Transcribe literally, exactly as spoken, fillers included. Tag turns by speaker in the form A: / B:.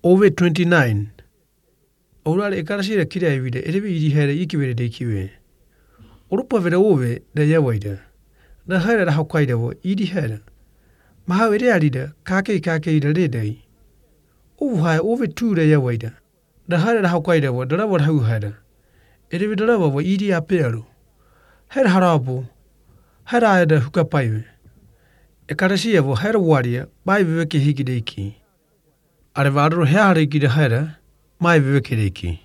A: over twenty-nine. Ora e karasi da kira evide erebi idi here ikibere de kiwe. Orupa vere ove da yawaida. Da hera da hokwaida wo idi here. Mahawere adida kake kake da redai. Over high over two da yawaida. Da hera da hokwaida wo da what how hada. Erebi da wo idi apero. Her harabo. Hera da hukapaiwe. E karasi wo hera waria bai viveke hikideki. Arevadro hea hiki da hera mai viveke deki.